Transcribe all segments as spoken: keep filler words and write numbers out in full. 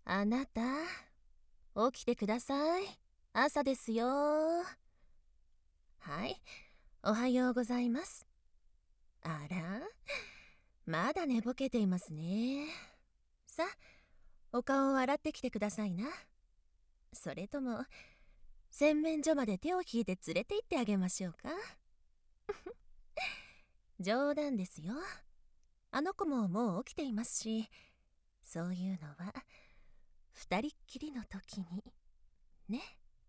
あなた、起きてください。朝ですよ。はい、おはようございます。あら、まだ寝ぼけていますね。さあ、お顔を洗ってきてくださいな。それとも、洗面所まで手を引いて連れて行ってあげましょうか。冗談ですよ。あの子ももう起きていますし、そういうのは二人っきりの時にね。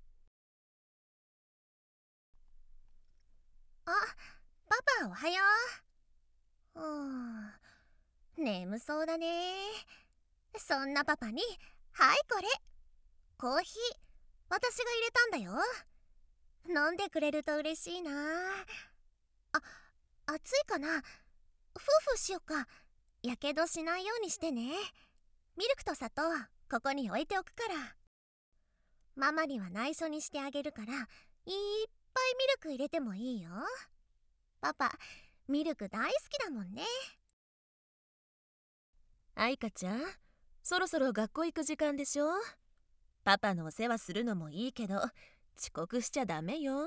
あ、パパおはよう。うーん、眠そうだね。そんなパパに、はいこれ、コーヒー、私が入れたんだよ。飲んでくれると嬉しいな。あ、熱いかな。ふうふうしよっか。やけどしないようにしてね。ミルクと砂糖、ここに置いておくから。ママには内緒にしてあげるから、いっぱいミルク入れてもいいよ。パパ、ミルク大好きだもんね。 愛花ちゃん、そろそろ学校行く時間でしょ。パパのお世話するのもいいけど、遅刻しちゃダメよ。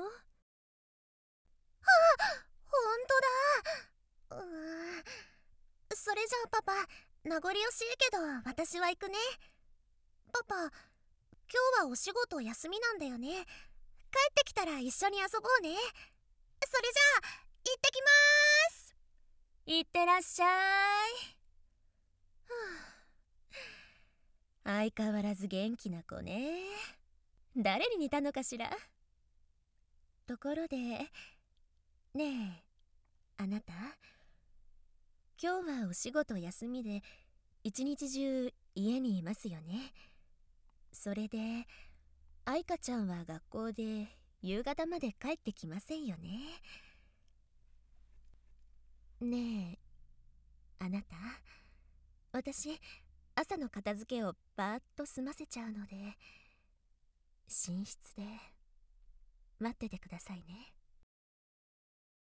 ほんとだ。うーん。それじゃあパパ、名残惜しいけど私は行くね。パパ、今日はお仕事休みなんだよね。帰ってきたら一緒に遊ぼうね。それじゃあ、行ってきまーす。 いってらっしゃい。相変わらず元気な子ね。誰に似たのかしら。ところで、ねえ、あなた、今日はお仕事休みで一日中家にいますよね。それで愛花ちゃんは学校で夕方まで帰ってきませんよね。ねえ、あなた、私朝の片付けをバーッと済ませちゃうので、寝室で待っててくださいね。